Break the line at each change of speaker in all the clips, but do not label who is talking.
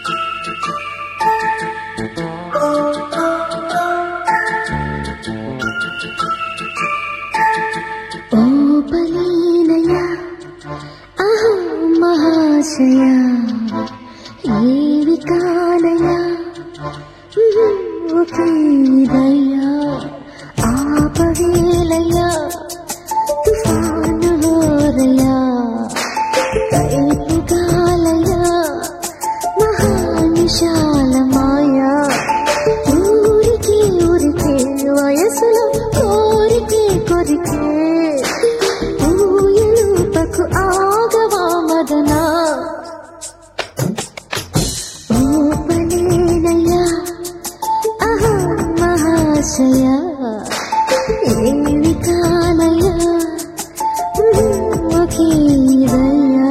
ఓపలీనయ అహం మహాశయ ఏవి కానయ ఒకేదయ ఆపవేలయ తుఫాను హోరయ కైపుగాలయ మహానిశాల మాయ ఊరికే ఊరికే వయసులో కోరికే కొరికే ఆగవా మదనా ఓపలేనయ అహం మహాశయ ఏవి కానయ ఒకేదయ్యా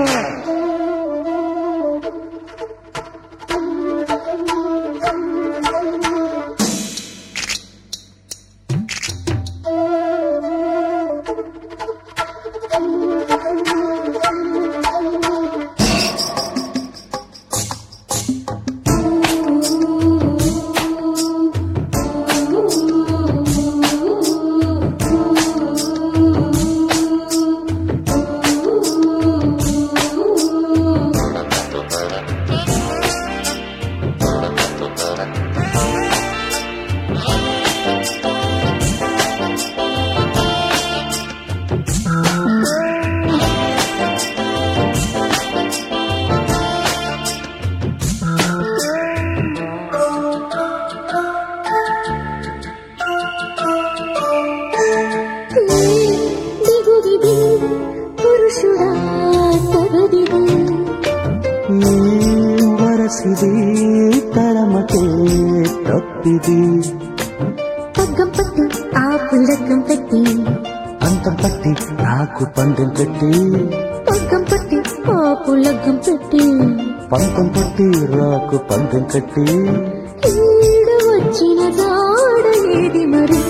వరసిది తడమకే తప్పిది
పగ్గం పట్టి ఆ పుల్లగ్గం పెట్టి
అంతం పట్టి నాకు పందెం కట్టి
పగ్గం పట్టి ఆ పుల్లగ్గం పెట్టి
పంతం పట్టి రాకు పందెం కట్టి
ఈడ వచ్చిన జాడ ఏది మరి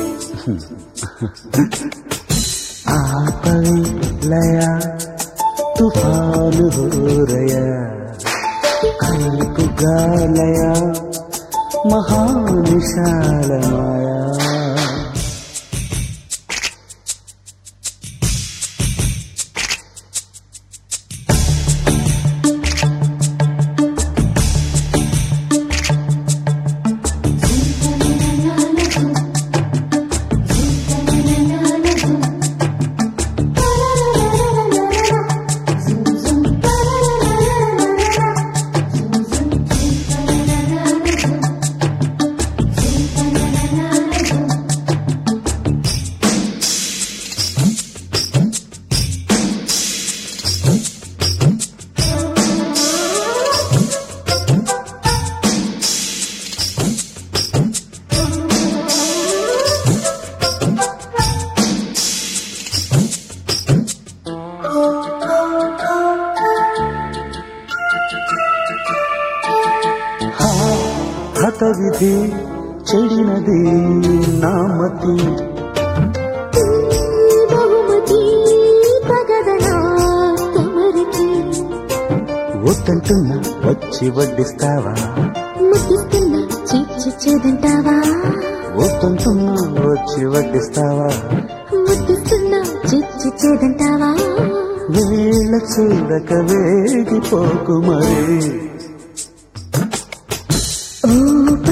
ఆపవి లయ తుఫాను హోరయ కైపుగాలయ మహానిశాల మాయా హతవిధి చెడినది నామతి
బహుమతి పగదనా తమరికి
వద్దంటున్నా వచ్చి వడ్డిస్తావా
ముద్దిస్తున్నా చిచ్చేదంటావా
వద్దంటున్నా వచ్చి వడ్డిస్తావా
ముద్దిస్తున్నా చిచ్చేదంటావా
వేళ చూడక వేగిపోకు మరి